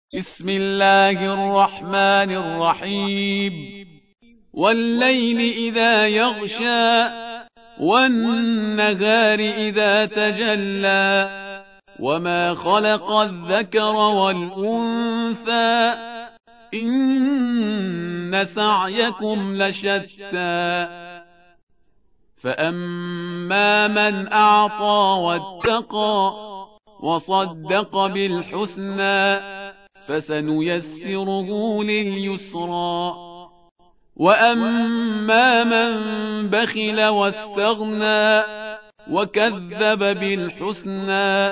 بسم الله الرحمن الرحيم والليل إذا يغشى والنهار إذا تجلى وما خلق الذكر والأنثى إن سعيكم لشتى فأما من أعطى واتقى وصدق بالحسنى فسنيسره لليسرى وأما من بخل واستغنى وكذب بالحسنى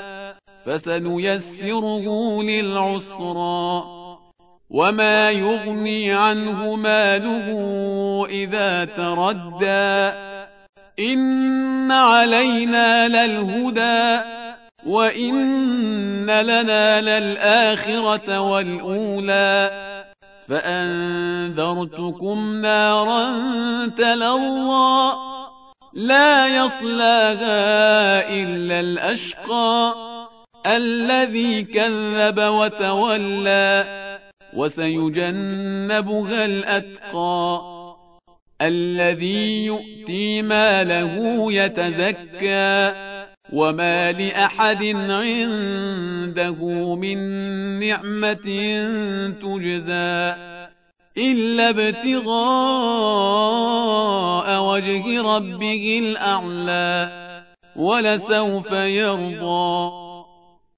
فسنيسره للعسرى وما يغني عنه ماله إذا تردى إن علينا للهدى وإن لنا للآخرة والأولى فأنذرتكم نارا تلظى لا يصلاها إلا الأشقى الذي كذب وتولى وسيجنبها الأتقى الذي يؤتي ماله يتزكى وما لأحد عنده من نعمة تجزى إلا ابتغاء وجه ربه الأعلى ولسوف يرضى